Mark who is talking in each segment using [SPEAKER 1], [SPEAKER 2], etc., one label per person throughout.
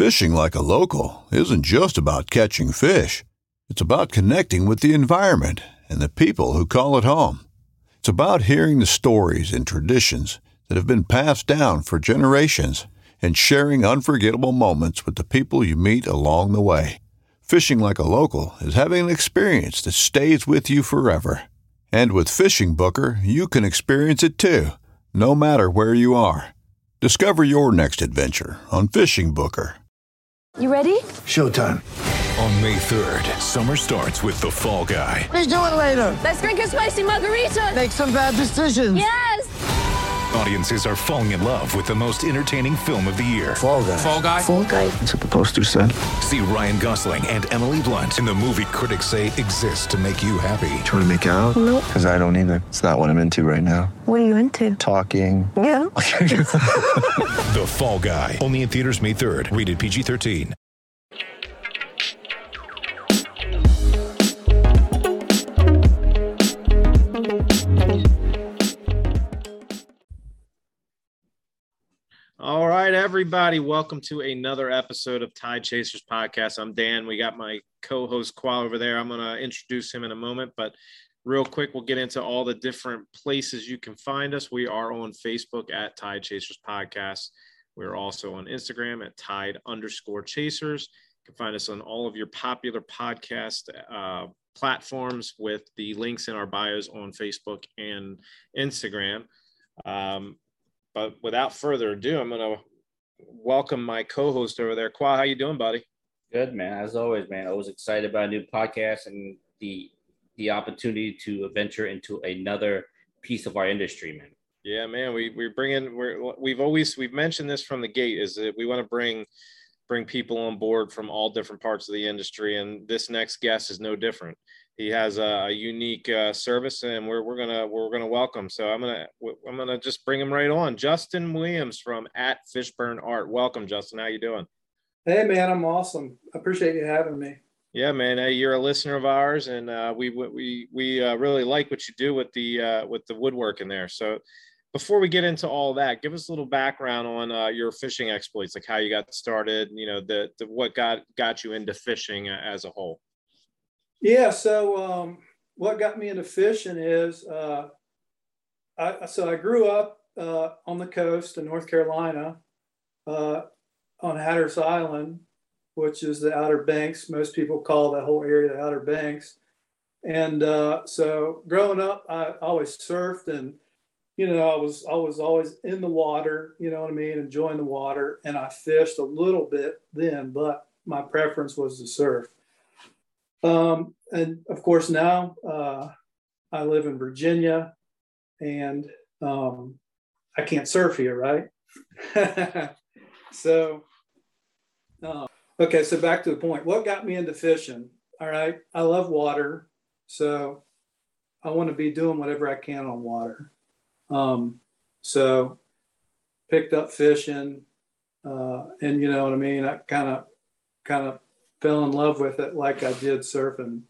[SPEAKER 1] Fishing like a local isn't just about catching fish. It's about connecting with the environment and the people who call it home. It's about hearing the stories and traditions that have been passed down for generations and sharing unforgettable moments with the people you meet along the way. Fishing like a local is having an experience that stays with you forever. And with Fishing Booker, you can experience it too, no matter where you are. Discover your next adventure on Fishing Booker.
[SPEAKER 2] You ready?
[SPEAKER 3] Showtime.
[SPEAKER 4] On May 3rd, summer starts with The Fall Guy.
[SPEAKER 3] Let's do it later.
[SPEAKER 2] Let's drink a spicy margarita.
[SPEAKER 3] Make some bad decisions.
[SPEAKER 2] Yes!
[SPEAKER 4] Audiences are falling in love with the most entertaining film of the year.
[SPEAKER 3] Fall Guy.
[SPEAKER 4] Fall Guy?
[SPEAKER 2] Fall Guy.
[SPEAKER 3] That's what the poster said.
[SPEAKER 4] See Ryan Gosling and Emily Blunt in the movie critics say exists to make you happy.
[SPEAKER 5] Trying to make it out?
[SPEAKER 2] Nope.
[SPEAKER 5] Because I don't either. It's not what I'm into right now.
[SPEAKER 2] What are you into?
[SPEAKER 5] Talking.
[SPEAKER 2] Yeah.
[SPEAKER 4] The Fall Guy. Only in theaters May 3rd. Rated PG-13.
[SPEAKER 6] All right, everybody. Welcome to another episode of Tide Chasers Podcast. I'm Dan. We got my co-host Qual over there. I'm going to introduce him in a moment, but real quick, we'll get into all the different places you can find us. We are on Facebook at Tide Chasers Podcast. We're also on Instagram at Tide_Chasers. You can find us on all of your popular podcast platforms with the links in our bios on Facebook and Instagram. But without further ado, I'm going to welcome my co-host over there. Qua, how you doing, buddy?
[SPEAKER 7] Good, man. As always, man. I was excited about a new podcast and the opportunity to venture into another piece of our industry, man.
[SPEAKER 6] Yeah, man. We've mentioned this from the gate, is that we want to bring people on board from all different parts of the industry, and this next guest is no different. He has a unique service, and we're gonna welcome. So I'm gonna just bring him right on. Justin Williams from @Fishburn Art. Welcome, Justin. How you doing?
[SPEAKER 8] Hey, man, I'm awesome. I appreciate you having me.
[SPEAKER 6] Yeah, man. Hey, you're a listener of ours, and we really like what you do with the woodworking there. So before we get into all that, give us a little background on your fishing exploits, like how you got started. You know, what got you into fishing as a whole.
[SPEAKER 8] Yeah, so what got me into fishing is I grew up on the coast in North Carolina on Hatteras Island, which is the Outer Banks. Most people call that whole area the Outer Banks. And so growing up, I always surfed, and I was always in the water, you know what I mean, enjoying the water. And I fished a little bit then, but my preference was to surf. And of course now I live in Virginia, and I can't surf here, right? So, okay, so back to the point. What got me into fishing? All right, I love water, so I want to be doing whatever I can on water. So picked up fishing, and you know what I mean? I kind of fell in love with it like I did surfing.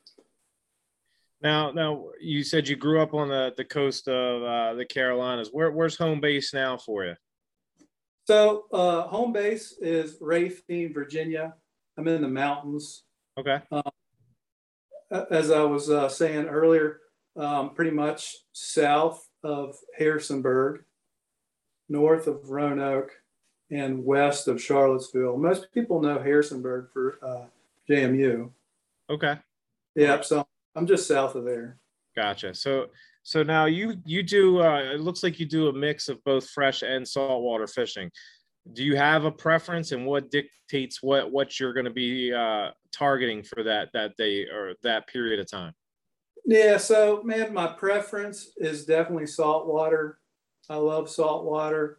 [SPEAKER 6] Now you said you grew up on the coast of the Carolinas. Where's home base now for you?
[SPEAKER 8] So home base is Racine, Virginia. I'm in the mountains.
[SPEAKER 6] Okay.
[SPEAKER 8] As I was saying earlier, pretty much south of Harrisonburg, north of Roanoke, and west of Charlottesville. Most people know Harrisonburg for JMU.
[SPEAKER 6] Okay.
[SPEAKER 8] Yeah, so I'm just south of there.
[SPEAKER 6] Gotcha. So now you do. It looks like you do a mix of both fresh and saltwater fishing. Do you have a preference, and what dictates what you're going to be targeting for that day or that period of time?
[SPEAKER 8] Yeah. So, man, my preference is definitely saltwater. I love saltwater.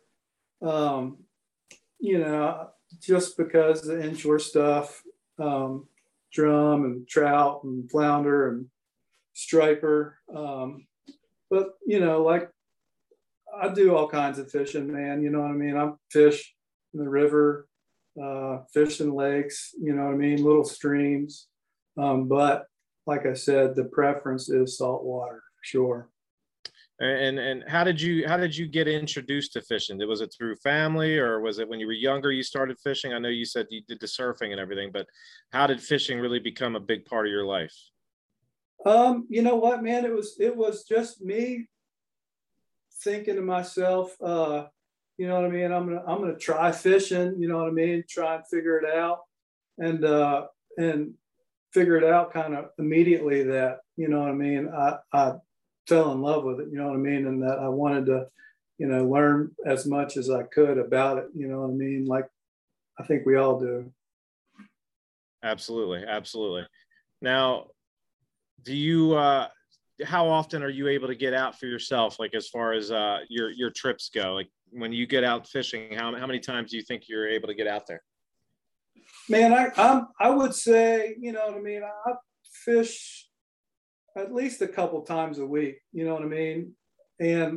[SPEAKER 8] Just because the inshore stuff, drum and trout and flounder and striper. But, like I do all kinds of fishing, man. You know what I mean? I fish in the river, fish in lakes, you know what I mean? Little streams. But like I said, the preference is saltwater, for sure.
[SPEAKER 6] And how did you get introduced to fishing? Was it through family, or was it when you were younger you started fishing? I know you said you did the surfing and everything, but how did fishing really become a big part of your life?
[SPEAKER 8] You know what, man? It was just me thinking to myself, you know what I mean? I'm gonna try fishing. You know what I mean? Try and figure it out, and figure it out kind of immediately. That, you know what I mean? I fell in love with it. You know what I mean? And that I wanted to, you know, learn as much as I could about it. You know what I mean? Like I think we all do.
[SPEAKER 6] Absolutely, absolutely. Now, do you? How often are you able to get out for yourself? Like as far as your trips go, like when you get out fishing, how many times do you think you're able to get out there?
[SPEAKER 8] Man, I would say, you know what I mean, I fish at least a couple times a week, you know what I mean? And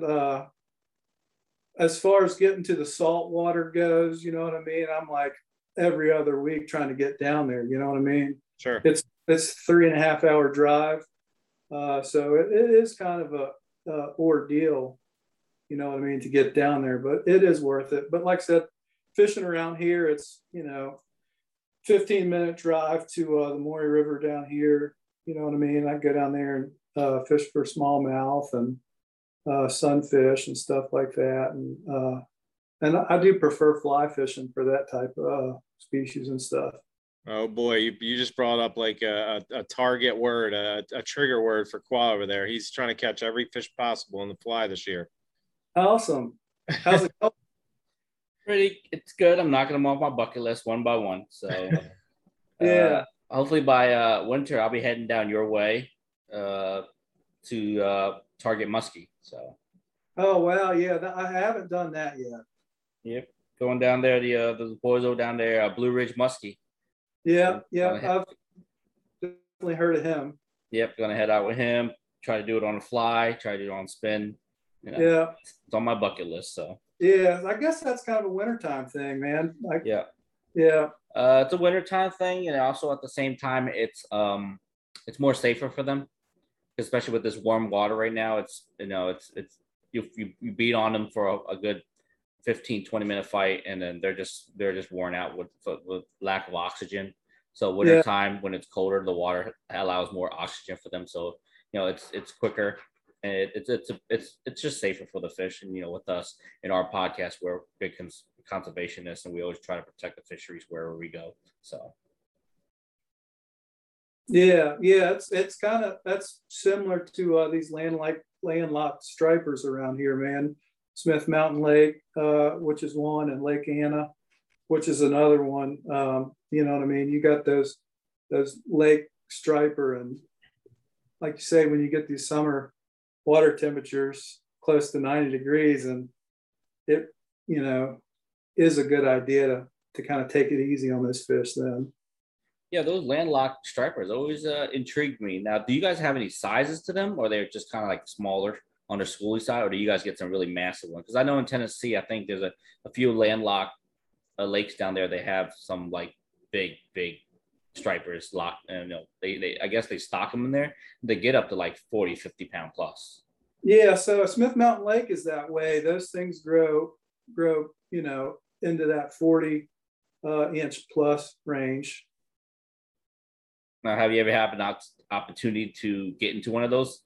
[SPEAKER 8] as far as getting to the salt water goes, you know what I mean? I'm like every other week trying to get down there, you know what I mean?
[SPEAKER 6] Sure.
[SPEAKER 8] It's 3.5 hour drive. So it is kind of a ordeal, you know what I mean, to get down there, but it is worth it. But like I said, fishing around here, it's, you know, 15-minute drive to the Maury River down here. You know what I mean? I go down there and fish for smallmouth and sunfish and stuff like that. And I do prefer fly fishing for that type of species and stuff.
[SPEAKER 6] Oh boy, you just brought up like a target word, a trigger word for Qua over there. He's trying to catch every fish possible in the fly this year.
[SPEAKER 8] Awesome. How's it going?
[SPEAKER 7] It's good. I'm knocking them off my bucket list one by one. So
[SPEAKER 8] yeah.
[SPEAKER 7] Hopefully by winter I'll be heading down your way to target muskie. So.
[SPEAKER 8] Oh wow, yeah. I haven't done that yet.
[SPEAKER 7] Yep, going down there. The boys over down there, Blue Ridge muskie.
[SPEAKER 8] Yeah, I've definitely heard of him.
[SPEAKER 7] Yep, gonna head out with him. Try to do it on a fly. Try to do it on spin. You know,
[SPEAKER 8] yeah,
[SPEAKER 7] it's on my bucket list. So
[SPEAKER 8] yeah, I guess that's kind of a wintertime thing, man. Like,
[SPEAKER 7] yeah.
[SPEAKER 8] It's
[SPEAKER 7] a wintertime thing, and also at the same time, it's more safer for them, especially with this warm water right now. It's, you know, it's you beat on them for a good 15-20 minute fight, and then they're just worn out with lack of oxygen. So wintertime, when it's colder, the water allows more oxygen for them. So, you know, it's quicker, and it's just safer for the fish. And, you know, with us in our podcast, we're big conservationists, and we always try to protect the fisheries wherever we go. So
[SPEAKER 8] yeah, it's kind of, that's similar to these landlocked stripers around here, man. Smith Mountain Lake, which is one, and Lake Anna, which is another one. You know what I mean? You got those lake striper, and like you say, when you get these summer water temperatures close to 90 degrees, and it, you know, is a good idea to kind of take it easy on this fish then.
[SPEAKER 7] Yeah, those landlocked stripers always intrigued me. Now, do you guys have any sizes to them, or they're just kind of like smaller on the schoolie side, or do you guys get some really massive ones? Because I know in Tennessee, I think there's a few landlocked lakes down there. They have some like big stripers locked, and, you know, they I guess they stock them in there. They get up to like 40-50 pound plus.
[SPEAKER 8] Yeah, so Smith Mountain Lake is that way. Those things grow, you know, into that 40 inch plus range.
[SPEAKER 7] Now, have you ever had an opportunity to get into one of those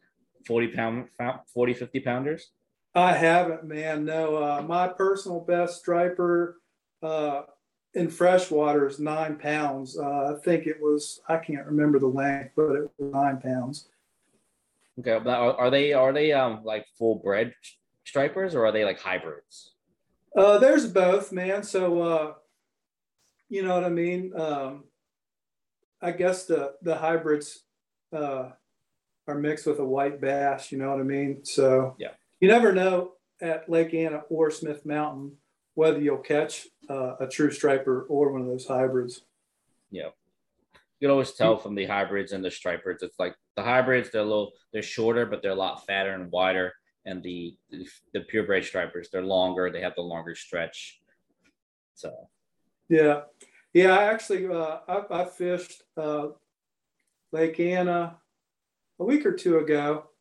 [SPEAKER 7] 50 pounders?
[SPEAKER 8] I haven't, man. No, my personal best striper in freshwater is 9 pounds. I think it was, I can't remember the length, but it was 9 pounds.
[SPEAKER 7] Okay, are they like full bred stripers, or are they like hybrids?
[SPEAKER 8] There's both, man. So you know what I mean? I guess the hybrids are mixed with a white bass, you know what I mean? So
[SPEAKER 7] yeah,
[SPEAKER 8] you never know at Lake Anna or Smith Mountain whether you'll catch a true striper or one of those hybrids.
[SPEAKER 7] Yeah, you can always tell from the hybrids and the stripers. It's like the hybrids, they're shorter, but they're a lot fatter and wider. And the purebred stripers, they're longer. They have the longer stretch. So
[SPEAKER 8] yeah. I actually I fished Lake Anna a week or two ago,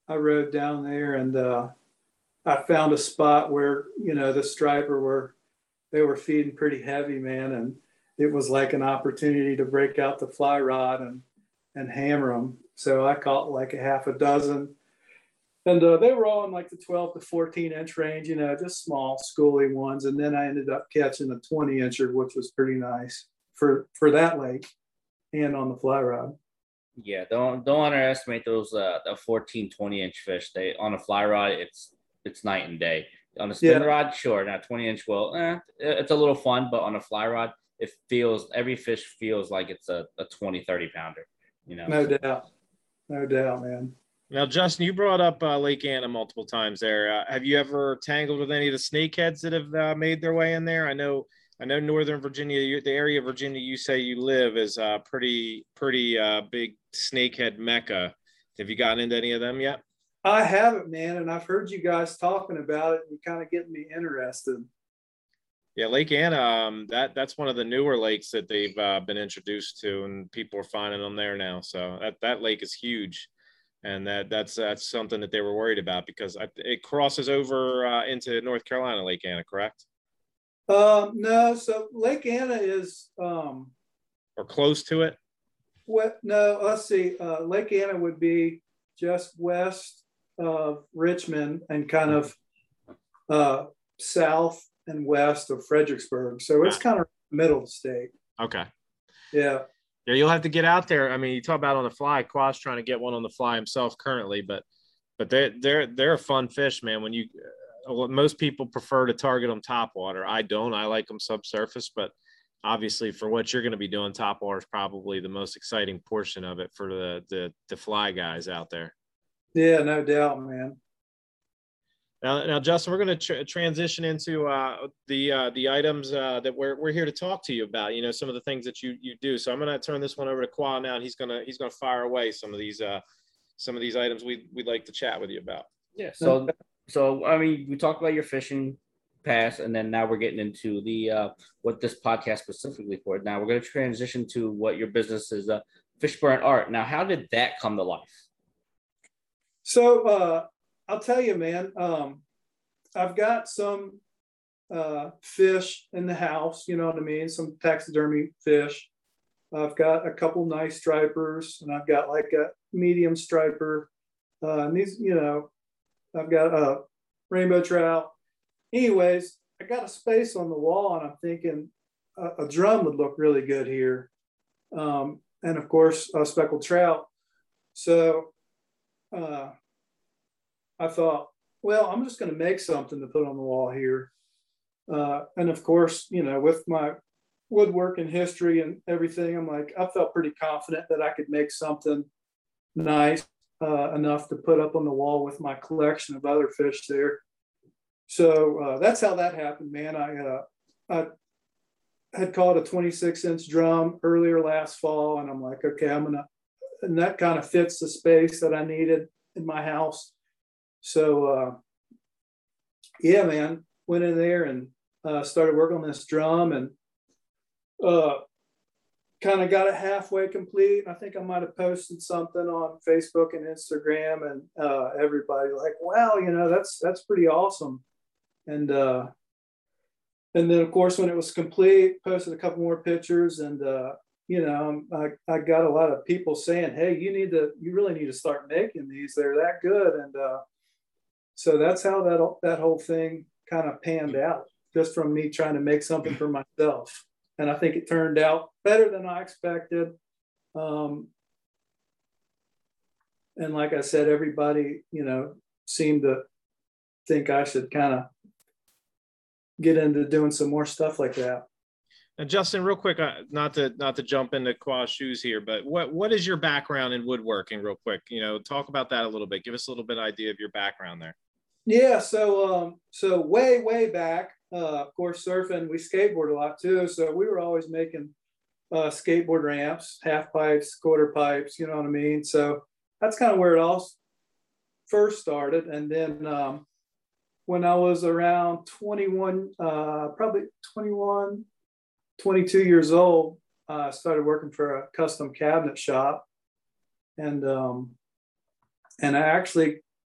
[SPEAKER 8] I rode down there, and I found a spot where, the striper they were feeding pretty heavy, man. And it was like an opportunity to break out the fly rod and hammer them. So I caught like a half a dozen, and they were all in like the 12 to 14 inch range, just small schooly ones. And then I ended up catching a 20 incher, which was pretty nice for that lake and on the fly rod.
[SPEAKER 7] Yeah, don't underestimate those the 14, 20 inch fish. They on a fly rod, it's night and day. On a spin rod, sure, now 20 inch it's a little fun, but on a fly rod, every fish feels like it's a 20, 30 pounder.
[SPEAKER 8] No doubt, man.
[SPEAKER 6] Now, Justin, you brought up Lake Anna multiple times there. Have you ever tangled with any of the snakeheads that have made their way in there? I know Northern Virginia, the area of Virginia you say you live, is a pretty big snakehead mecca. Have you gotten into any of them yet?
[SPEAKER 8] I haven't, man, and I've heard you guys talking about it, and kind of getting me interested.
[SPEAKER 6] Yeah, Lake Anna, that's one of the newer lakes that they've been introduced to, and people are finding them there now. So that lake is huge, and that's something that they were worried about because it crosses over into North Carolina, Lake Anna, correct?
[SPEAKER 8] No, so Lake Anna is
[SPEAKER 6] or close to it.
[SPEAKER 8] No, let's see. Lake Anna would be just west of Richmond and kind of south and west of Fredericksburg. So it's kind of middle of the state.
[SPEAKER 6] Okay.
[SPEAKER 8] Yeah.
[SPEAKER 6] Yeah, you'll have to get out there. I mean, you talk about on the fly. Qua's trying to get one on the fly himself currently, but they're a fun fish, man. When most people prefer to target them top water. I don't. I like them subsurface, but obviously for what you're going to be doing, top water is probably the most exciting portion of it for the fly guys out there. Yeah,
[SPEAKER 8] no doubt, man.
[SPEAKER 6] Now, Justin, we're going to transition into the items that we're here to talk to you about. Some of the things that you do. So I'm going to turn this one over to Qua now, and he's going to fire away some of these items we'd like to chat with you about.
[SPEAKER 7] Yeah. So I mean, we talked about your fishing past, and then now we're getting into the what this podcast specifically for. Now we're going to transition to what your business is, Fishburne Art. Now, how did that come to life?
[SPEAKER 8] So I'll tell you, man, I've got some fish in the house, you know what I mean? Some taxidermy fish. I've got a couple nice stripers, and I've got like a medium striper. And these, I've got a rainbow trout. Anyways, I got a space on the wall, and I'm thinking a drum would look really good here. And of course, a speckled trout. So I thought, well, I'm just going to make something to put on the wall here. And of course, with my woodworking history and everything, I felt pretty confident that I could make something nice enough to put up on the wall with my collection of other fish there. So that's how that happened, man. I had caught a 26-inch drum earlier last fall, and I'm like, okay, and that kind of fits the space that I needed in my house. So, yeah, man, went in there and started working on this drum, and kind of got it halfway complete. I think I might have posted something on Facebook and Instagram, and everybody like, wow, that's pretty awesome. And then of course, when it was complete, posted a couple more pictures, and I got a lot of people saying, hey, you really need to start making these. They're that good. And so that's how that whole thing kind of panned out, just from me trying to make something for myself. And I think it turned out better than I expected. And like I said, everybody, seemed to think I should kind of get into doing some more stuff like that.
[SPEAKER 6] And Justin, real quick, not to jump into Qua's shoes here, but what is your background in woodworking, real quick? Talk about that a little bit. Give us a little bit idea of your background there.
[SPEAKER 8] Yeah, so way back, of course, surfing, we skateboard a lot too. So we were always making skateboard ramps, half pipes, quarter pipes, you know what I mean? So that's kind of where it all first started. And then when I was around 21, probably 21, 22 years old, I started working for a custom cabinet shop. And I actually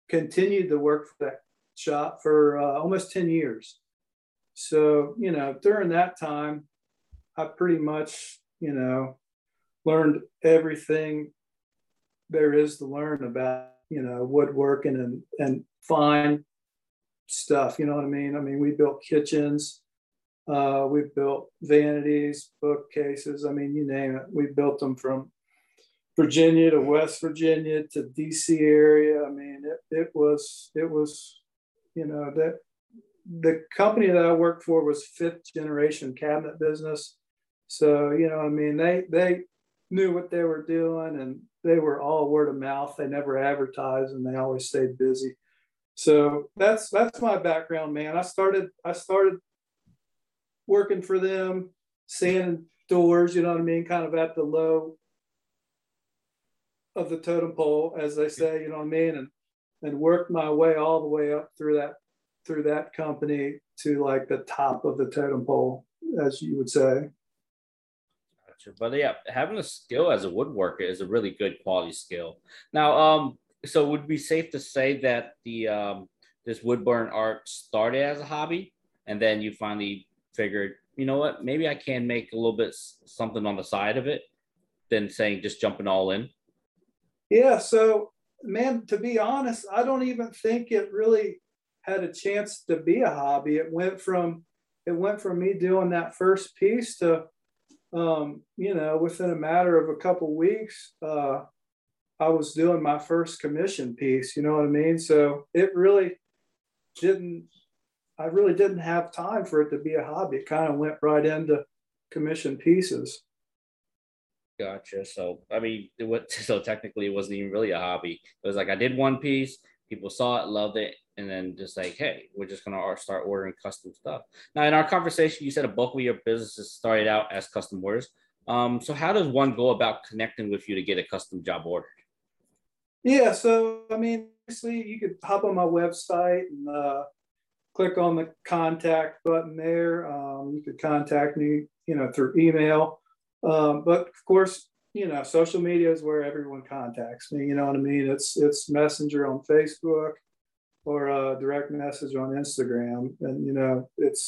[SPEAKER 8] continued to work for that shop for almost 10 years. So, during that time, I pretty much, learned everything there is to learn about, woodworking and fine stuff. You know what I mean? I mean, we built kitchens, we built vanities, bookcases. I mean, you name it. We built them from Virginia to West Virginia to DC area. I mean, it was, that the company that I worked for was 5th generation cabinet business. So, I mean, they knew what they were doing, and they were all word of mouth. They never advertised, and they always stayed busy. So that's my background, man. I started working for them, sanding doors, you know what I mean, kind of at the low of the totem pole, as they say, you know what I mean, and worked my way all the way up through that company to like the top of the totem pole, as you would say.
[SPEAKER 7] Gotcha. But yeah, having a skill as a woodworker is a really good quality skill. Now, so would it be safe to say that the this woodburn art started as a hobby, and then you finally figured, you know what, maybe I can make a little bit something on the side of it, than saying just jumping all in?
[SPEAKER 8] Yeah. So, man, to be honest, I don't even think it really had a chance to be a hobby. It went from me doing that first piece to, within a matter of a couple weeks, I was doing my first commission piece, you know what I mean? So I really didn't have time for it to be a hobby. It kind of went right into commission pieces.
[SPEAKER 7] Gotcha. So, I mean, so technically it wasn't even really a hobby. It was like, I did one piece, people saw it, loved it, and then just like, hey, we're just going to start ordering custom stuff. Now, in our conversation, you said a bulk of your businesses started out as custom orders. So how does one go about connecting with you to get a custom job ordered?
[SPEAKER 8] Yeah. So, I mean, obviously you could hop on my website and click on the contact button there. You could contact me, through email. But of course, social media is where everyone contacts me. You know what I mean? It's Messenger on Facebook or direct message on Instagram. And,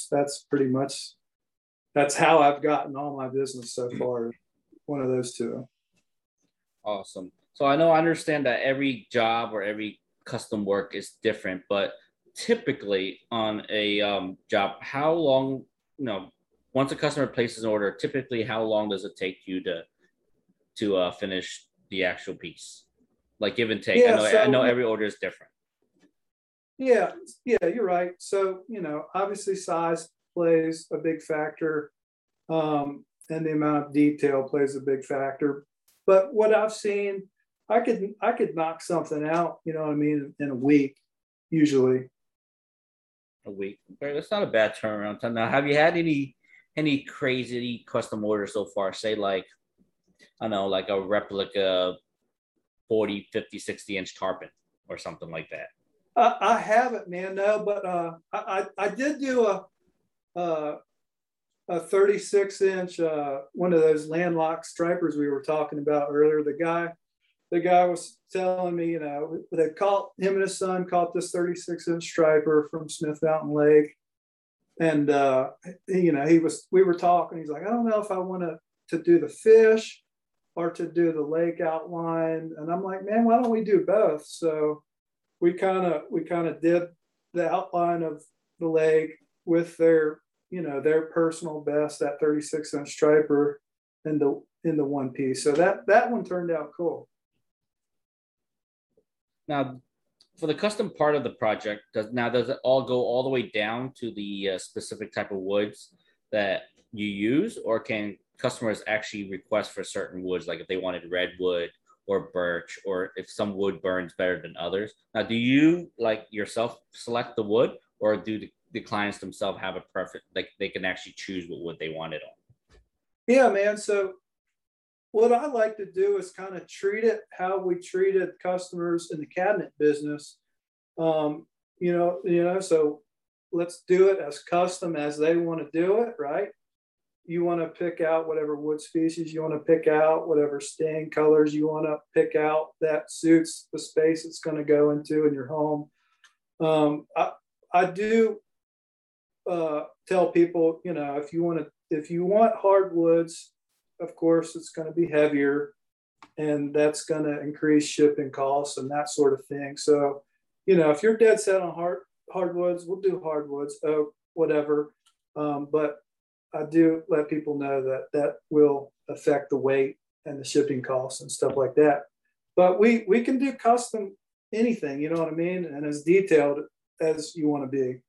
[SPEAKER 8] that's how I've gotten all my business so far. One of those two.
[SPEAKER 7] Awesome. So I understand that every job or every custom work is different, but typically on a job, how long, once a customer places an order, typically how long does it take you to finish the actual piece? Like give and take. Yeah, I know every order is different.
[SPEAKER 8] Yeah, you're right. So, obviously size plays a big factor, and the amount of detail plays a big factor. But what I've seen, I could knock something out, you know what I mean, in a week, usually.
[SPEAKER 7] A week. Okay, that's not a bad turnaround time. Now, have you had any crazy custom orders so far? Say like, I don't know, like a replica 40, 50, 60 inch tarpon or something like that?
[SPEAKER 8] I haven't, man, no, but I did do a 36 inch, one of those landlocked stripers we were talking about earlier. The guy was telling me, they caught him and his son caught this 36 inch striper from Smith Mountain Lake. And, we were talking, he's like, I don't know if I want to do the fish or to do the lake outline. And I'm like, man, why don't we do both? So we kind of did the outline of the lake with their personal best, that 36 inch striper in the one piece. So that one turned out cool.
[SPEAKER 7] Now, for the custom part of the project, does it all go all the way down to the specific type of woods that you use, or can customers actually request for certain woods, like if they wanted redwood or birch, or if some wood burns better than others? Now, do you like yourself select the wood, or do the clients themselves have a preference, like they can actually choose what wood they want it on?
[SPEAKER 8] Yeah, man. So what I like to do is kind of treat it how we treated customers in the cabinet business. So let's do it as custom as they want to do it, right? you want to pick out whatever wood species you want to pick out, whatever stain colors you want to pick out that suits the space it's going to go into in your home. I do tell people, you know, if you want hardwoods, of course, it's going to be heavier, and that's going to increase shipping costs and that sort of thing. So, you know, if you're dead set on hardwoods, we'll do hardwoods, whatever. But I do let people know that that will affect the weight and the shipping costs and stuff like that. But we can do custom anything, you know what I mean? And as detailed as you want to be.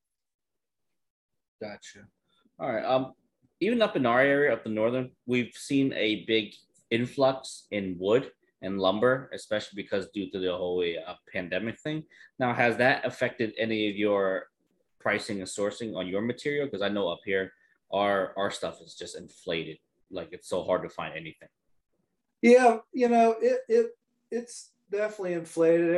[SPEAKER 7] Gotcha. All right. Even up in our area, up the northern, we've seen a big influx in wood and lumber, especially because due to the whole pandemic thing. Now, has that affected any of your pricing and sourcing on your material? Because I know up here, our stuff is just inflated. Like, it's so hard to find anything.
[SPEAKER 8] Yeah, you know, it's definitely inflated.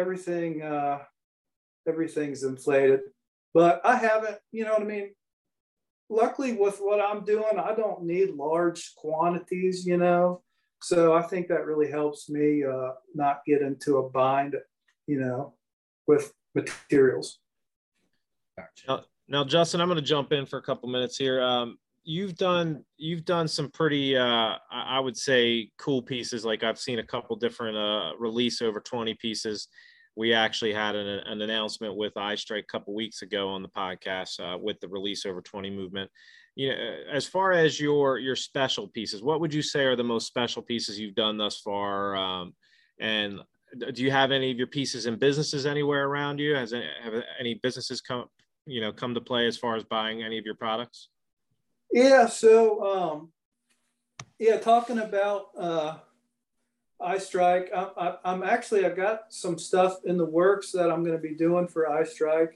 [SPEAKER 8] Everything's inflated. But I haven't, you know what I mean? Luckily, with what I'm doing, I don't need large quantities, you know. So I think that really helps me not get into a bind, you know, with materials.
[SPEAKER 6] Gotcha. Now, Justin, I'm going to jump in for a couple minutes here. You've done some pretty, I would say, cool pieces. Like, I've seen a couple different release over 20 pieces. We actually had an announcement with iStrike a couple weeks ago on the podcast with the release over 20 movement. You know, as far as your special pieces, what would you say are the most special pieces you've done thus far? And do you have any of your pieces in businesses anywhere around you? Have any businesses come to play as far as buying any of your products?
[SPEAKER 8] Yeah. So, talking about iStrike, I've got some stuff in the works that I'm going to be doing for iStrike.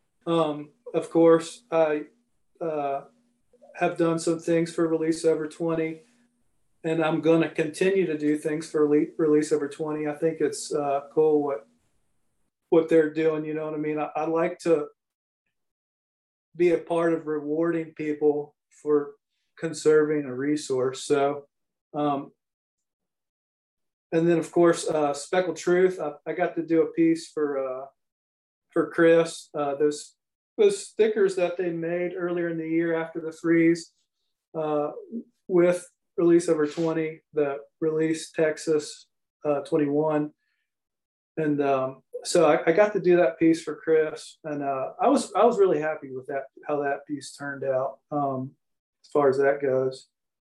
[SPEAKER 8] Of course, I have done some things for Release Over 20, and I'm going to continue to do things for Release Over 20. I think it's cool what they're doing. You know what I mean? I like to be a part of rewarding people for conserving a resource. So, and then, of course, Speckled Truth. I got to do a piece for Chris. Those stickers that they made earlier in the year after the freeze with Release Over 20, the Release Texas 21. And so I got to do that piece for Chris. And I was really happy with that, how that piece turned out as far as that goes.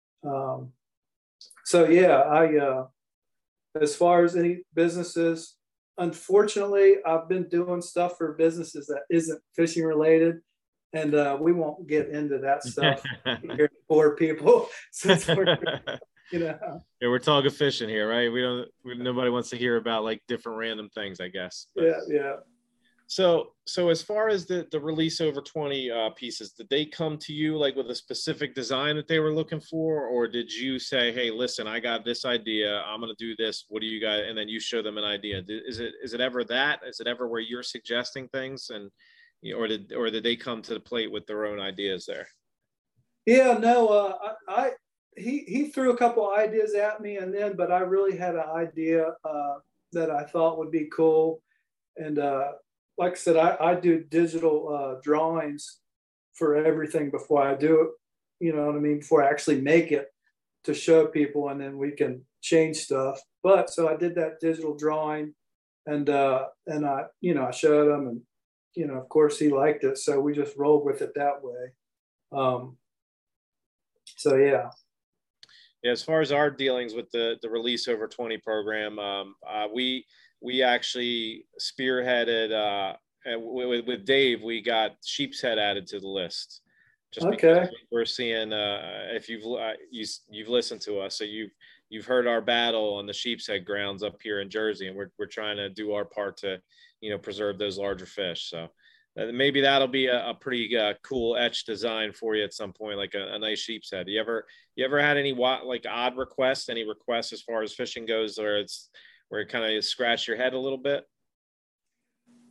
[SPEAKER 8] So, yeah, as far as any businesses, unfortunately, I've been doing stuff for businesses that isn't fishing related, and we won't get into that stuff here for people since we're, you know.
[SPEAKER 6] Yeah, we're talking fishing here, right? Nobody wants to hear about like different random things, I guess. But,
[SPEAKER 8] yeah.
[SPEAKER 6] So as far as the Release Over 20 pieces, did they come to you like with a specific design that they were looking for, or did you say, "Hey, listen, I got this idea. I'm going to do this. What do you got?" And then you show them an idea. Is it ever that? Is it ever where you're suggesting things, and or did they come to the plate with their own ideas there?
[SPEAKER 8] Yeah, no, he threw a couple ideas at me, but I really had an idea that I thought would be cool, and like I said, I do digital drawings for everything before I do it, you know what I mean, before I actually make it to show people, and then we can change stuff. But so I did that digital drawing, and I showed him, and, you know, of course he liked it. So we just rolled with it that way. So, yeah.
[SPEAKER 6] Yeah, as far as our dealings with the Release Over 20 program, we actually spearheaded with Dave. We got sheep's head added to the list. Just because we're seeing if you've listened to us, so you've heard our battle on the sheep's head grounds up here in Jersey, and we're trying to do our part to, you know, preserve those larger fish. So maybe that'll be a pretty cool etched design for you at some point, like a nice sheep's head. You ever had any like odd requests? Any requests as far as fishing goes, where it kind of scratch your head a little bit?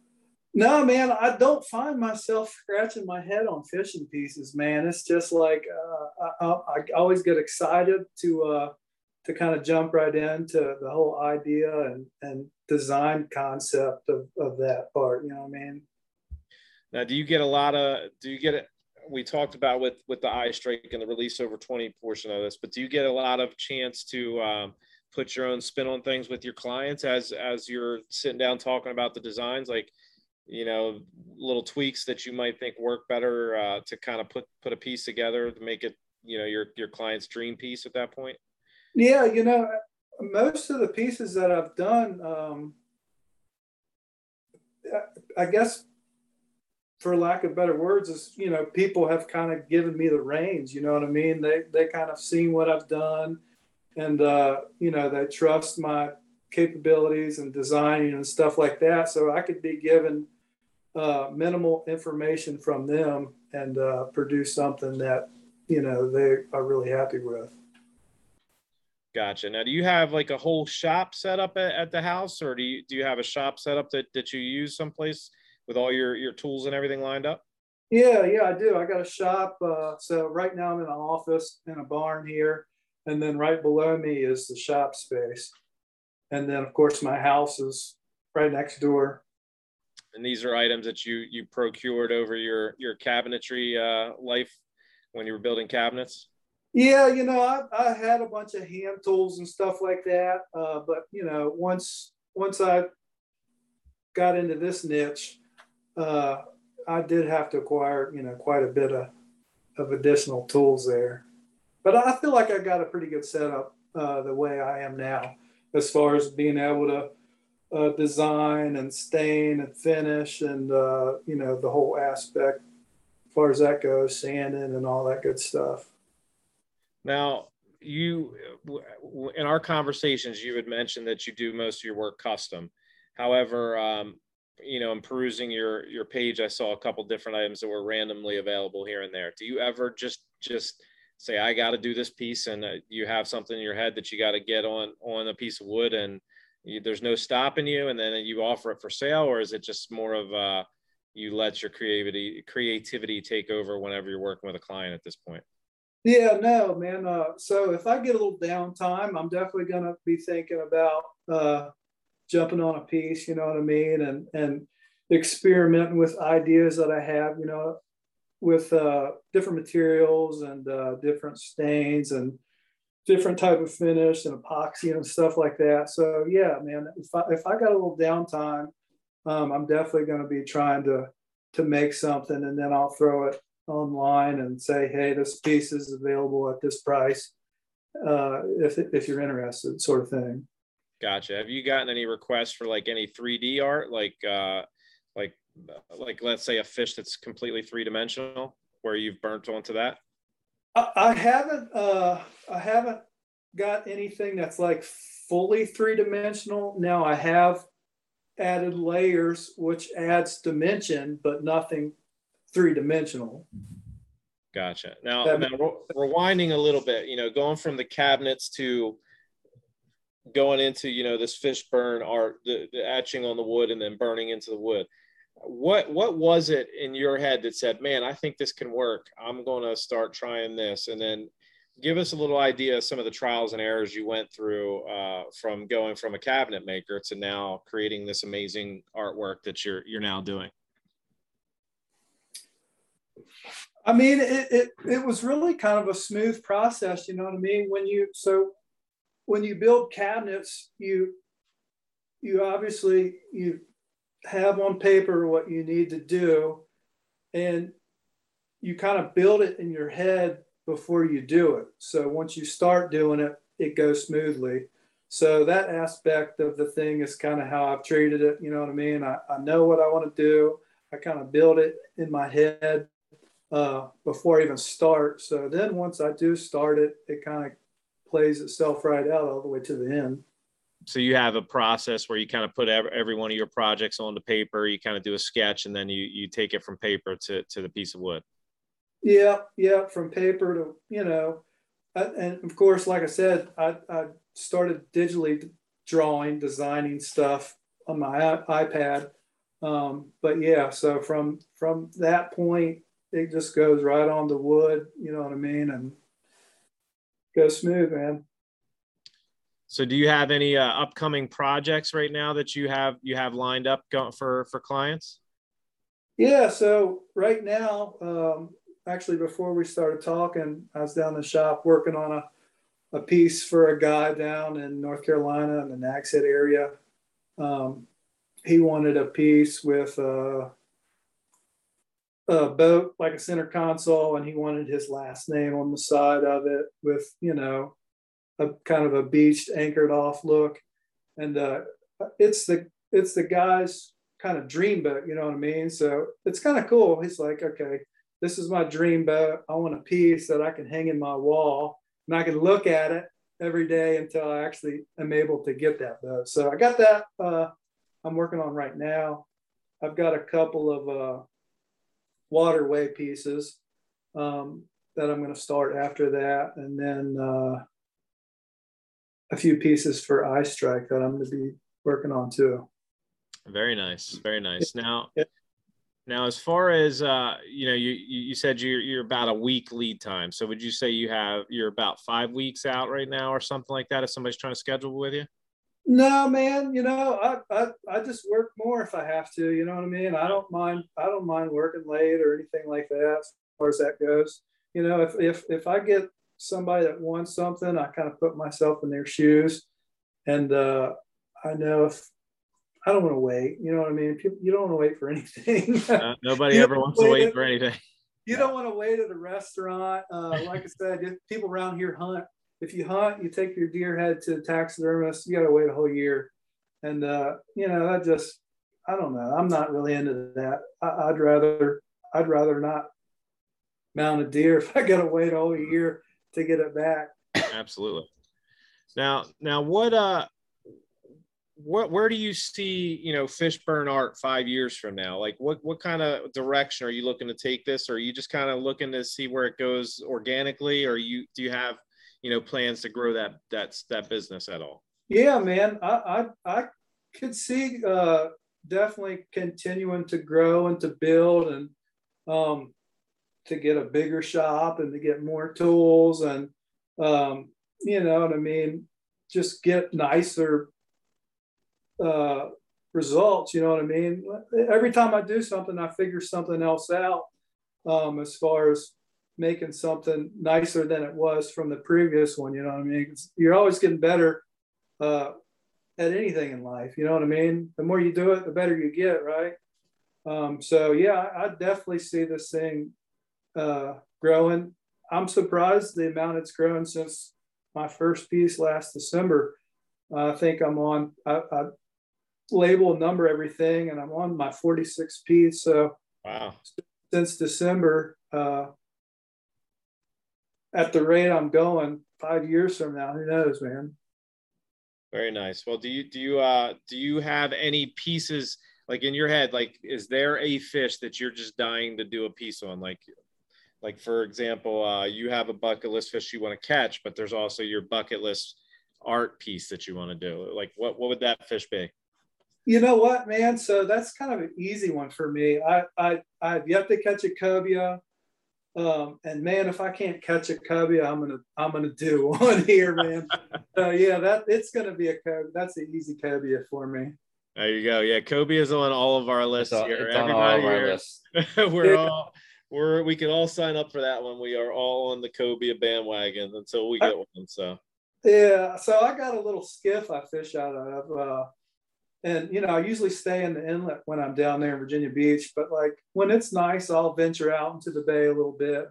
[SPEAKER 8] No, man, I don't find myself scratching my head on fishing pieces, man. It's just like I always get excited to kind of jump right into the whole idea and design concept of that part. You know what I mean?
[SPEAKER 6] Now, do you get it? We talked about with the eye strike and the release over 20 portion of this, but do you get a lot of chance to put your own spin on things with your clients as you're sitting down talking about the designs, like, little tweaks that you might think work better to kind of put a piece together to make it, your client's dream piece at that point?
[SPEAKER 8] Yeah, most of the pieces that I've done, I guess, for lack of better words, is, people have kind of given me the reins, you know what I mean? They kind of seen what I've done, and, they trust my capabilities and designing and stuff like that. So I could be given minimal information from them and produce something that, they are really happy with.
[SPEAKER 6] Gotcha. Now, do you have like a whole shop set up at the house, or do you have a shop set up that you use someplace with all your tools and everything lined up?
[SPEAKER 8] Yeah, I do. I got a shop. So right now I'm in an office in a barn here, and then right below me is the shop space. And then, of course, my house is right next door.
[SPEAKER 6] And these are items that you procured over your cabinetry life when you were building cabinets?
[SPEAKER 8] Yeah, I had a bunch of hand tools and stuff like that. But, once I got into this niche, I did have to acquire, quite a bit of additional tools there. But I feel like I got a pretty good setup the way I am now, as far as being able to design and stain and finish and, the whole aspect as far as that goes, sanding and all that good stuff.
[SPEAKER 6] Now, in our conversations, you had mentioned that you do most of your work custom. However, in perusing your page, I saw a couple different items that were randomly available here and there. Do you ever just say, I got to do this piece, and you have something in your head that you got to get on a piece of wood, and there's no stopping you, and then you offer it for sale? Or is it just more of you let your creativity take over whenever you're working with a client at this point?
[SPEAKER 8] Yeah, no, man. So if I get a little downtime, I'm definitely going to be thinking about jumping on a piece, you know what I mean? And experimenting with ideas that I have, with different materials and different stains and different type of finish and epoxy and stuff like that. So yeah, man, if I got a little downtime, I'm definitely going to be trying to make something, and then I'll throw it online and say, hey, this piece is available at this price, if you're interested, sort of thing.
[SPEAKER 6] Gotcha. Have you gotten any requests for like any 3D art, like let's say a fish that's completely three-dimensional, where you've burnt onto that?
[SPEAKER 8] I haven't got anything that's like fully three-dimensional. Now I have added layers, which adds dimension, but nothing three-dimensional.
[SPEAKER 6] Gotcha. Now rewinding a little bit, going from the cabinets to going into, this fish burn art, the etching on the wood and then burning into the wood. What was it in your head that said, man, I think this can work, I'm going to start trying this? And then give us a little idea of some of the trials and errors you went through from going from a cabinet maker to now creating this amazing artwork that you're now doing.
[SPEAKER 8] I mean, it was really kind of a smooth process, you know what I mean? When you build cabinets, you obviously have on paper what you need to do, and you kind of build it in your head before you do it. So once you start doing it, it goes smoothly. So that aspect of the thing is kind of how I've treated it. You know what I mean? I know what I want to do. I kind of build it in my head before I even start. So then once I do start it, it kind of plays itself right out all the way to the end.
[SPEAKER 6] So you have a process where you kind of put every one of your projects onto paper, you kind of do a sketch, and then you take it from paper to the piece of wood. Yeah,
[SPEAKER 8] from paper to, and of course, like I said, I started digitally designing stuff on my iPad But yeah, so from that point, it just goes right on the wood, you know what I mean, and goes smooth, man.
[SPEAKER 6] So do you have any upcoming projects right now that you have lined up for clients?
[SPEAKER 8] Yeah, so right now, actually before we started talking, I was down in the shop working on a piece for a guy down in North Carolina in the Nags Head area. He wanted a piece with a boat, like a center console, and he wanted his last name on the side of it with, you know, a kind of a beached, anchored off look. And it's the guy's kind of dream boat, you know what I mean? So it's kind of cool. He's like, okay, this is my dream boat. I want a piece that I can hang in my wall and I can look at it every day until I actually am able to get that boat. So I got that I'm working on right now. I've got a couple of waterway pieces that I'm going to start after that. And then a few pieces for Ice Strike that I'm going to be working on too.
[SPEAKER 6] Very nice. Very nice. Now, as far as, you said you're about a week lead time. So would you say you're about 5 weeks out right now or something like that if somebody's trying to schedule with you?
[SPEAKER 8] No, man, you know, I just work more if I have to, you know what I mean? I don't mind working late or anything like that as far as that goes. You know, if I get somebody that wants something, I kind of put myself in their shoes, and I know if I don't want to wait, you know what I mean? You don't want to wait for anything.
[SPEAKER 6] Nobody ever wants to wait for anything.
[SPEAKER 8] You don't want to wait at a restaurant. Like I said, people around here hunt. If you hunt, you take your deer head to the taxidermist, you got to wait a whole year. And, you know, that just, I don't know. I'm not really into that. I'd rather not mount a deer if I got to wait a whole year to get it back.
[SPEAKER 6] Absolutely. Now where do you see, you know, Fishburne Art 5 years from now? Like what kind of direction are you looking to take this? Or are you just kind of looking to see where it goes organically? Or do you have, you know, plans to grow that business at all?
[SPEAKER 8] Yeah, man, I could see definitely continuing to grow and to build and to get a bigger shop and to get more tools and you know what I mean, just get nicer results, you know what I mean? Every time I do something, I figure something else out as far as making something nicer than it was from the previous one, you know what I mean? You're always getting better at anything in life, you know what I mean? The more you do it, the better you get, right? So yeah, I definitely see this thing growing. I'm surprised the amount it's grown since my first piece last December. I think I'm on, I label, number everything, and I'm on my 46th piece. So
[SPEAKER 6] wow,
[SPEAKER 8] since December, at the rate I'm going, 5 years from now, who knows, man?
[SPEAKER 6] Very nice. Well, do you have any pieces like in your head? Like, is there a fish that you're just dying to do a piece on? Like for example, you have a bucket list fish you want to catch, but there's also your bucket list art piece that you want to do. Like, what would that fish be?
[SPEAKER 8] You know what, man? So that's kind of an easy one for me. I've yet to catch a cobia. And man, if I can't catch a cobia, I'm gonna do one here, man. Yeah, it's gonna be a cobia. That's an easy cobia for me.
[SPEAKER 6] There you go. Yeah, cobia is on all of our lists here.
[SPEAKER 7] It's on all of our lists.
[SPEAKER 6] we can all sign up for that one. We are all on the cobia bandwagon until we get one. So
[SPEAKER 8] yeah, so I got a little skiff I fish out of. And, you know, I usually stay in the inlet when I'm down there in Virginia Beach, but like when it's nice, I'll venture out into the bay a little bit.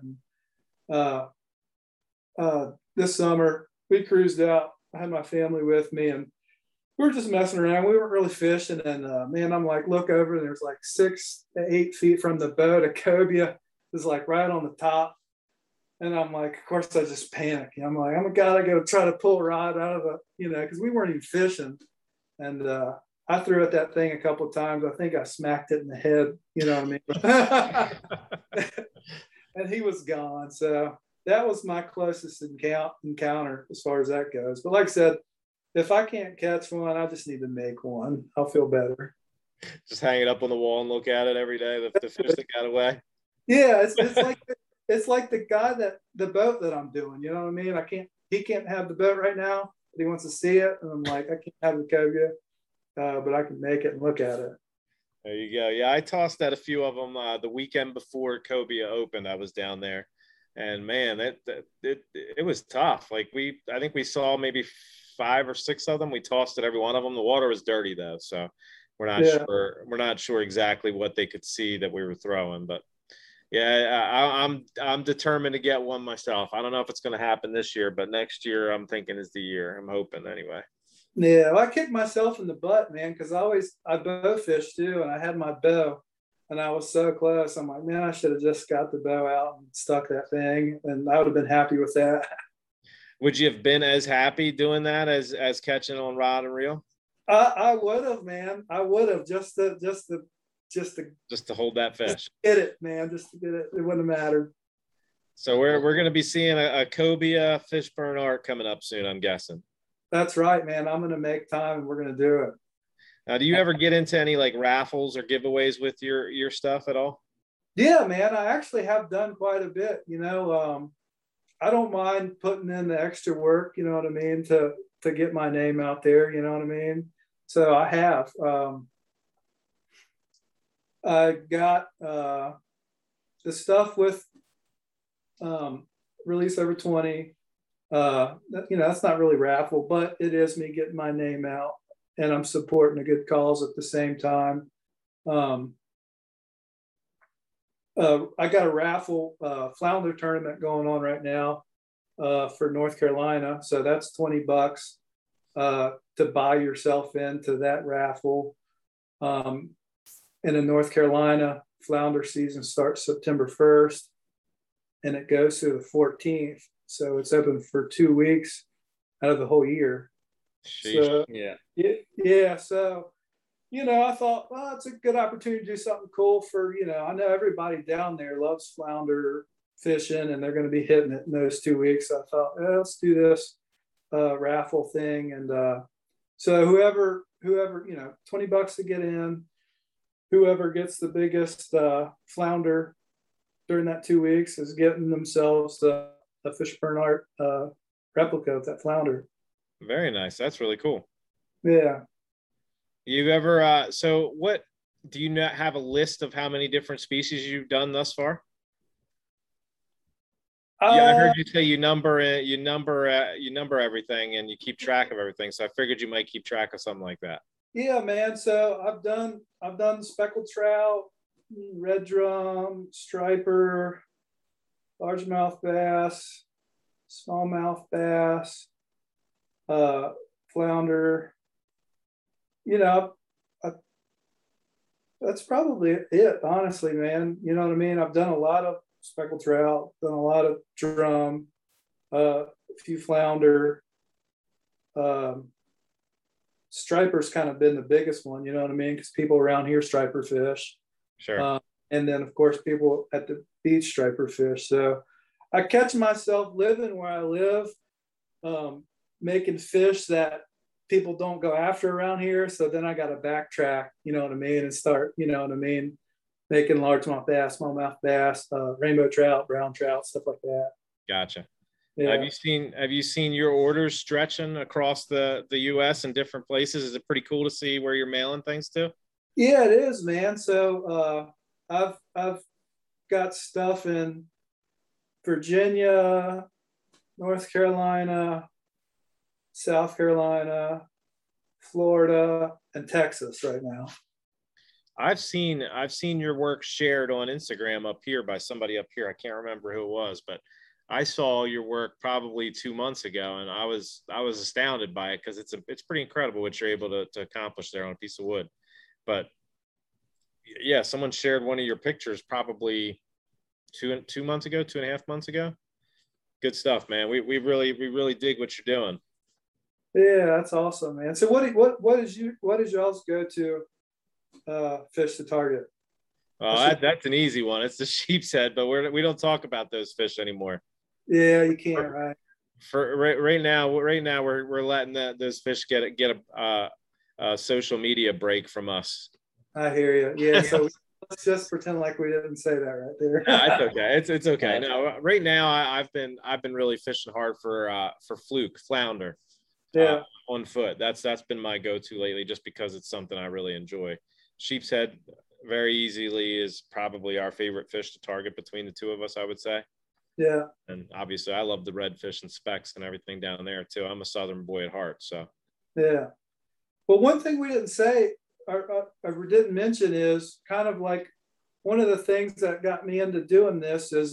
[SPEAKER 8] And this summer we cruised out. I had my family with me and we were just messing around. We weren't really fishing. And man, I'm like, look over and there's like 6 to 8 feet from the boat, a cobia is like right on the top. And I'm like, of course I just panic. I'm like, oh my God, I go try to pull a rod out of because we weren't even fishing. And I threw at that thing a couple of times. I think I smacked it in the head, you know what I mean? And he was gone. So that was my closest encounter as far as that goes. But like I said, if I can't catch one, I just need to make one. I'll feel better.
[SPEAKER 6] Just hang it up on the wall and look at it every day. The fish that got away.
[SPEAKER 8] Yeah, it's like the guy the boat that I'm doing. You know what I mean? He can't have the boat right now, but he wants to see it, and I'm like, I can't have the cobia, but I can make it and look at it.
[SPEAKER 6] There you go. Yeah, I tossed at a few of them the weekend before cobia opened. I was down there, and man, it was tough. Like I think we saw maybe 5 or 6 of them. We tossed at every one of them. The water was dirty though, so we're not sure. We're not sure exactly what they could see that we were throwing, but yeah, I'm determined to get one myself. I don't know if it's going to happen this year, but next year I'm thinking is the year. I'm hoping anyway.
[SPEAKER 8] Yeah, well, I kicked myself in the butt, man, because I bow fish too, and I had my bow, and I was so close. I'm like, man, I should have just got the bow out and stuck that thing, and I would have been happy with that.
[SPEAKER 6] Would you have been as happy doing that as catching on rod and reel?
[SPEAKER 8] I would have, man. I would have just to
[SPEAKER 6] hold that fish.
[SPEAKER 8] Get it, man. Just to get it. It wouldn't have mattered.
[SPEAKER 6] So we're going to be seeing a cobia Fishburne art coming up soon, I'm guessing.
[SPEAKER 8] That's right, man. I'm going to make time and we're going to do it.
[SPEAKER 6] Now, do you ever get into any like raffles or giveaways with your stuff at all?
[SPEAKER 8] Yeah, man. I actually have done quite a bit. I don't mind putting in the extra work, you know what I mean, to get my name out there, you know what I mean? So I have. I got the stuff with Release Over 20. That's not really raffle, but it is me getting my name out, and I'm supporting a good cause at the same time. I got a raffle flounder tournament going on right now for North Carolina. So that's $20 to buy yourself into that raffle. And in North Carolina, flounder season starts September 1st and it goes through the 14th. So it's open for 2 weeks out of the whole year.
[SPEAKER 6] Sheesh.
[SPEAKER 8] So,
[SPEAKER 6] yeah.
[SPEAKER 8] So, I thought, well, it's a good opportunity to do something cool for, I know everybody down there loves flounder fishing and they're going to be hitting it in those 2 weeks. So I thought, let's do this raffle thing. And so whoever, $20 to get in, whoever gets the biggest flounder during that 2 weeks is getting themselves a Fishburne art replica of that flounder.
[SPEAKER 6] Very nice. That's really cool.
[SPEAKER 8] Yeah.
[SPEAKER 6] You've ever so what do you not have a list of how many different species you've done thus far? Yeah, I heard you say you number everything and you keep track of everything. So I figured you might keep track of something like that.
[SPEAKER 8] Yeah, man. So I've done speckled trout, red drum, striper, largemouth bass, smallmouth bass, flounder. That's probably it, honestly, man. You know what I mean? I've done a lot of speckled trout, done a lot of drum, a few flounder. Striper's kind of been the biggest one, you know what I mean? Because people around here striper fish.
[SPEAKER 6] Sure.
[SPEAKER 8] And then, of course, people at the beach striper fish. So I catch myself living where I live, making fish that people don't go after around here. So then I got to backtrack, you know what I mean, and start, you know what I mean, making largemouth bass, smallmouth bass, rainbow trout, brown trout, stuff like that.
[SPEAKER 6] Gotcha.
[SPEAKER 8] Yeah.
[SPEAKER 6] Have you seen your orders stretching across the U.S. in different places? Is it pretty cool to see where you're mailing things to?
[SPEAKER 8] Yeah, it is, man. So I've got stuff in Virginia, North Carolina, South Carolina, Florida, and Texas right now.
[SPEAKER 6] I've seen your work shared on Instagram up here by somebody up here. I can't remember who it was, but I saw your work probably 2 months ago, and I was astounded by it because it's pretty incredible what you're able to accomplish there on a piece of wood. But yeah, someone shared one of your pictures probably 2 months ago, 2.5 months ago. Good stuff, man. We really dig what you're doing.
[SPEAKER 8] Yeah, that's awesome, man. So what is y'all's go-to fish to target?
[SPEAKER 6] Well, that's an easy one. It's the sheep's head, but we don't talk about those fish anymore.
[SPEAKER 8] Yeah, you can't, right?
[SPEAKER 6] For right now, we're letting those fish get a social media break from us.
[SPEAKER 8] I hear you. Yeah. So let's just pretend like we didn't say that right there.
[SPEAKER 6] It's okay. It's okay. No, right now I've been really fishing hard for fluke, flounder.
[SPEAKER 8] Yeah.
[SPEAKER 6] On foot. That's been my go-to lately, just because it's something I really enjoy. Sheep's head very easily is probably our favorite fish to target between the two of us, I would say.
[SPEAKER 8] Yeah.
[SPEAKER 6] And obviously I love the redfish and specks and everything down there too. I'm a Southern boy at heart. So
[SPEAKER 8] yeah. Well, one thing we didn't say or didn't mention is kind of like one of the things that got me into doing this is,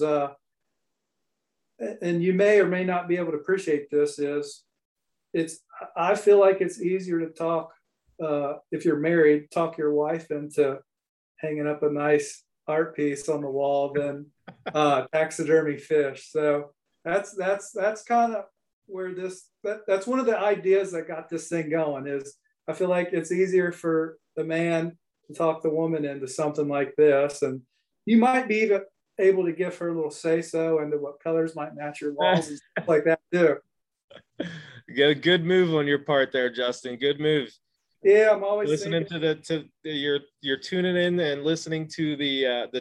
[SPEAKER 8] and you may or may not be able to appreciate this, is I feel like it's easier to talk, if you're married, talk your wife into hanging up a nice art piece on the wall than taxidermy fish. So that's kind of where that's one of the ideas that got this thing going. Is I feel like it's easier for the man to talk the woman into something like this, and you might be even able to give her a little say-so into what colors might match your walls and stuff like that too.
[SPEAKER 6] You got a good move on your part there, Justin. Good move.
[SPEAKER 8] Yeah, I'm always
[SPEAKER 6] listening
[SPEAKER 8] thinking,
[SPEAKER 6] you're tuning in and listening to the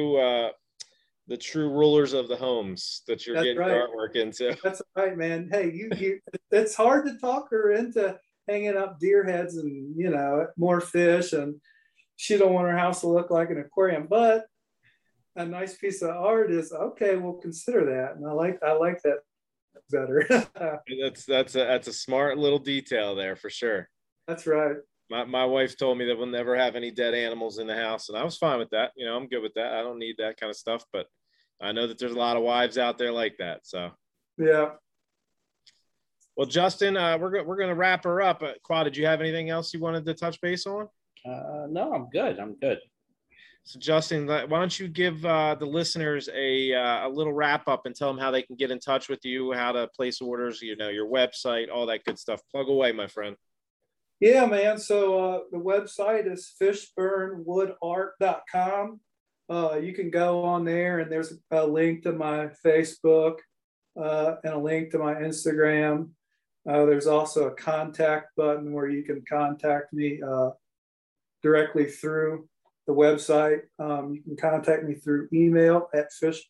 [SPEAKER 6] true rulers of the homes that you're getting your artwork into.
[SPEAKER 8] That's right, man. Hey, you it's hard to talk her into hanging up deer heads and more fish, and she don't want her house to look like an aquarium, but a nice piece of art is okay. We'll consider that, and I like that better.
[SPEAKER 6] That's a smart little detail there for sure.
[SPEAKER 8] That's right.
[SPEAKER 6] My wife told me that we'll never have any dead animals in the house, and I was fine with that. I'm good with that. I don't need that kind of stuff, but I know that there's a lot of wives out there like that. So
[SPEAKER 8] yeah.
[SPEAKER 6] Well, Justin, we're gonna wrap her up. Quad, did you have anything else you wanted to touch base on?
[SPEAKER 7] No, I'm good.
[SPEAKER 6] So, Justin, why don't you give the listeners a little wrap up and tell them how they can get in touch with you, how to place orders, your website, all that good stuff. Plug away, my friend.
[SPEAKER 8] Yeah, man. So the website is fishburnwoodart.com. You can go on there, and there's a link to my Facebook and a link to my Instagram. There's also a contact button where you can contact me directly through the website. You can contact me through email at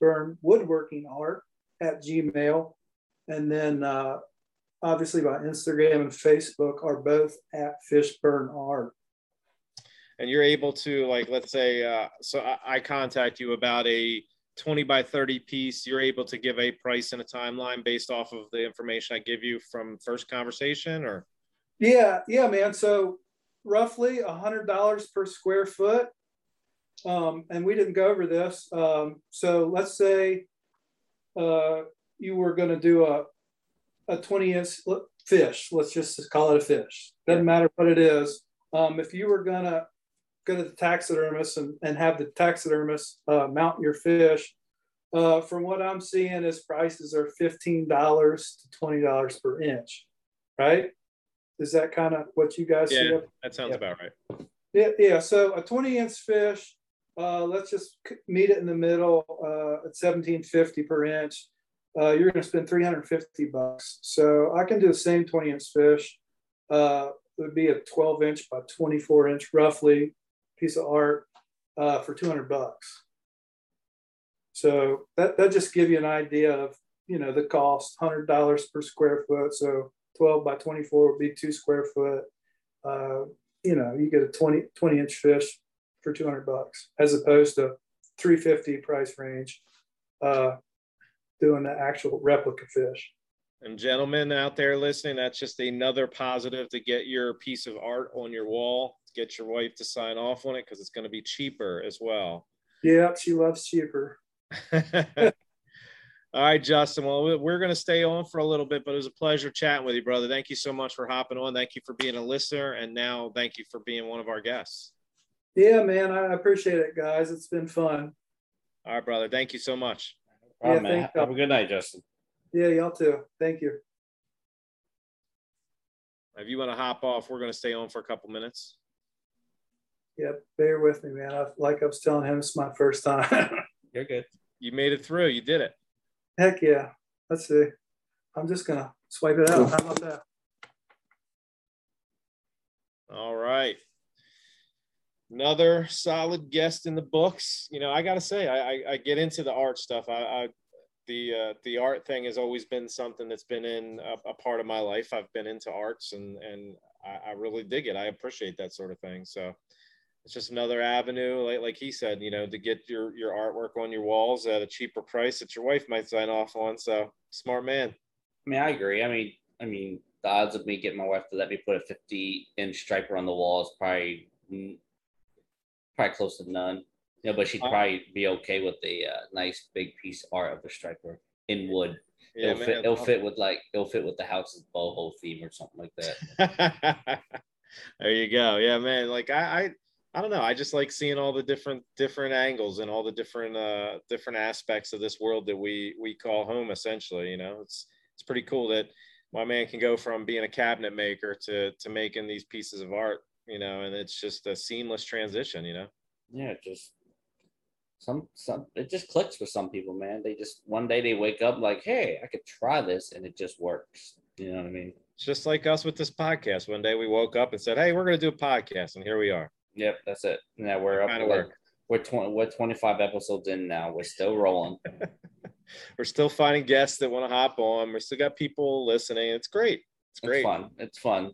[SPEAKER 8] fishburnwoodworkingart@gmail.com. And then obviously my Instagram and Facebook are both at fishburnart.
[SPEAKER 6] And you're able to, like, let's say, so I contact you about a 20 by 30 piece. You're able to give a price and a timeline based off of the information I give you from first conversation, or?
[SPEAKER 8] Yeah, man. So roughly $100 per square foot. And we didn't go over this. So let's say you were going to do a 20-inch fish. Let's just call it a fish. Doesn't matter what it is. If you were going to go to the taxidermist and have the taxidermist mount your fish, from what I'm seeing, his prices are $15 to $20 per inch, right? Is that kind of what you guys see?
[SPEAKER 6] Yeah, that sounds about right.
[SPEAKER 8] Yeah. So a 20-inch fish, let's just meet it in the middle at $17.50 per inch. You're going to spend $350. So I can do the same 20-inch fish. It would be a 12-inch by 24-inch roughly piece of art for $200. So that just give you an idea of the cost. $100 per square foot. So 12 by 24 would be 2 square foot. You get a 20-inch fish for $200 as opposed to $350 price range doing the actual replica fish.
[SPEAKER 6] And gentlemen out there listening, that's just another positive to get your piece of art on your wall. Get your wife to sign off on it because it's going to be cheaper as well.
[SPEAKER 8] Yeah, she loves cheaper.
[SPEAKER 6] All right, Justin. Well, we're going to stay on for a little bit, but it was a pleasure chatting with you, brother. Thank you so much for hopping on. Thank you for being a listener. And now thank you for being one of our guests.
[SPEAKER 8] Yeah, man. I appreciate it, guys. It's been fun.
[SPEAKER 6] All right, brother. Thank you so much.
[SPEAKER 7] All right, man. Have a good night, Justin.
[SPEAKER 8] Yeah, y'all too. Thank you.
[SPEAKER 6] If you want to hop off, we're going to stay on for a couple minutes.
[SPEAKER 8] Yeah, bear with me, man. Like I was telling him, it's my first time.
[SPEAKER 6] You're good. You made it through. You did it.
[SPEAKER 8] Heck yeah. Let's see. I'm just going to swipe it out. How about that?
[SPEAKER 6] All right. Another solid guest in the books. You know, I gotta say, I get into the art stuff. The art thing has always been something that's been in a part of my life. I've been into arts, and I really dig it. I appreciate that sort of thing. So it's just another avenue, like he said, you know, to get your artwork on your walls at a cheaper price that your wife might sign off on. So smart man.
[SPEAKER 7] I mean, I agree. I mean, the odds of me getting my wife to let me put a 50-inch striper on the wall is probably close to none. You know, but she'd probably be okay with a nice big piece of art of a striper in wood.
[SPEAKER 6] Yeah,
[SPEAKER 7] it'll fit with the house's boho theme or something like
[SPEAKER 6] that. There you go. Yeah, man. Like I don't know. I just like seeing all the different angles and all the different aspects of this world that we call home. Essentially, you know, it's pretty cool that my man can go from being a cabinet maker to making these pieces of art. You know, and it's just a seamless transition. You know.
[SPEAKER 7] Yeah, just. Some it just clicks for some people, man. They just one day they wake up like, hey, I could try this, and it just works. You know what I mean?
[SPEAKER 6] It's just like us with this podcast. One day we woke up and said, hey, we're gonna do a podcast, and here we are.
[SPEAKER 7] Yep, that's it. Now we're up. We're 25 episodes in now. We're still rolling.
[SPEAKER 6] We're still finding guests that want to hop on. We still got people listening. It's great. It's great.
[SPEAKER 7] It's fun.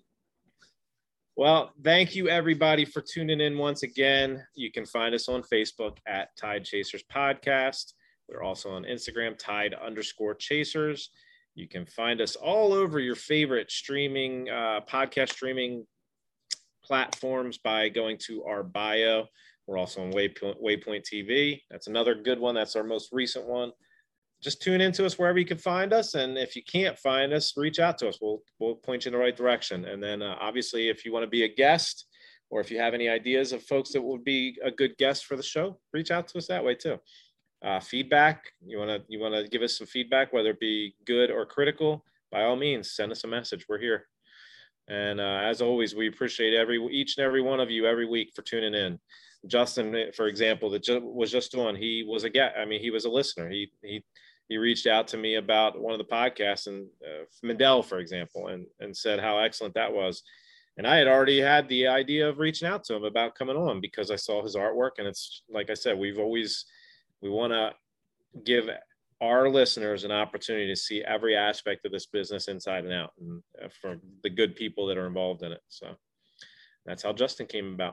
[SPEAKER 6] Well, thank you everybody for tuning in once again. You can find us on Facebook at Tide Chasers Podcast. We're also on Instagram, Tide_Chasers. You can find us all over your favorite streaming, podcast streaming platforms by going to our bio. We're also on Waypoint TV. That's another good one. That's our most recent one. Just tune into us wherever you can find us. And if you can't find us, reach out to us. We'll point you in the right direction. And then obviously, if you want to be a guest, or if you have any ideas of folks that would be a good guest for the show, reach out to us that way too. Feedback, you want to give us some feedback, whether it be good or critical, by all means, send us a message. We're here. And as always, we appreciate each and every one of you every week for tuning in. Justin, for example, that was just on, he was a guest. I mean, he was a listener. He reached out to me about one of the podcasts, and Mandel, for example, and said how excellent that was. And I had already had the idea of reaching out to him about coming on because I saw his artwork. And it's like I said, we want to give our listeners an opportunity to see every aspect of this business inside and out, and for the good people that are involved in it. So that's how Justin came about.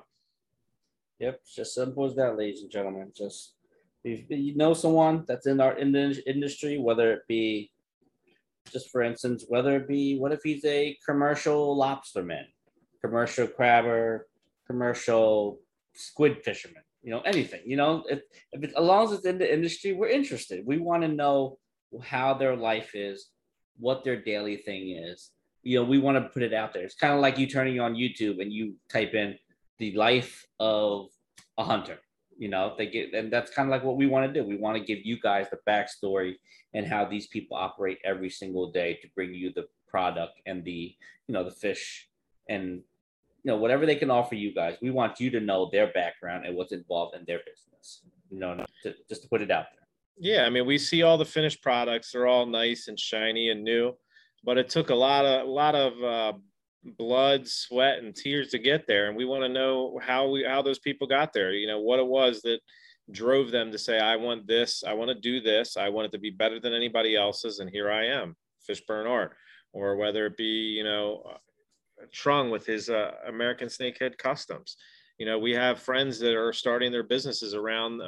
[SPEAKER 7] Yep, it's just simple as that, ladies and gentlemen. Just if you know someone that's in the industry, whether it be, just for instance, what if he's a commercial lobsterman, commercial crabber, commercial squid fisherman, you know, anything, you know, if it, as long as it's in the industry, we're interested. We want to know how their life is, what their daily thing is. You know, we want to put it out there. It's kind of like you turning on YouTube and you type in the life of a hunter, you know, and that's kind of like what we want to do. We want to give you guys the backstory and how these people operate every single day to bring you the product and the fish and, you know, whatever they can offer you guys. We want you to know their background and what's involved in their business, you know, just to put it out there.
[SPEAKER 6] Yeah. I mean, we see all the finished products. They're all nice and shiny and new, but it took a lot of blood, sweat, and tears to get there. And we want to know how those people got there, you know, what it was that drove them to say, I want this, I want to do this, I want it to be better than anybody else's, and here I am, Fishburne Art. Or whether it be, you know, Trung with his American Snakehead Customs. You know, we have friends that are starting their businesses around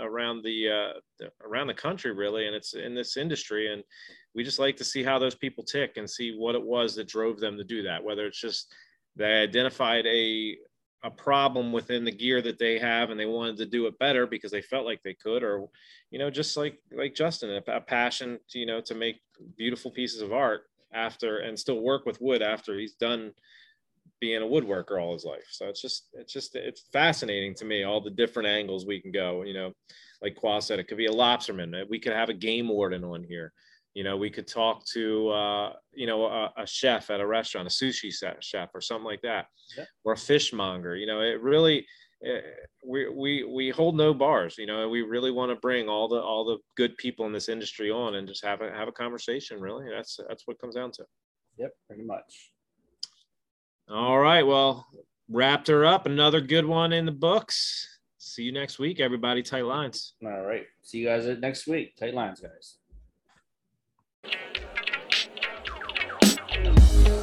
[SPEAKER 6] the country, really, and it's in this industry. And we just like to see how those people tick and see what it was that drove them to do that. Whether it's just they identified a problem within the gear that they have and they wanted to do it better because they felt like they could, or, you know, just like Justin, a passion to, you know, to make beautiful pieces of art after and still work with wood after he's done being a woodworker all his life. So it's fascinating to me, all the different angles we can go. You know, like Qua said, it could be a lobsterman. We could have a game warden on here. You know, we could talk to, you know, a chef at a restaurant, a sushi chef or something like that, yeah. Or a fishmonger. You know, it really, we hold no bars. You know, we really want to bring all the good people in this industry on and just have a conversation. Really, that's what it comes down to.
[SPEAKER 7] Yep, pretty much.
[SPEAKER 6] All right. Well, wrapped her up. Another good one in the books. See you next week, everybody. Tight lines.
[SPEAKER 7] All right. See you guys next week. Tight lines, guys.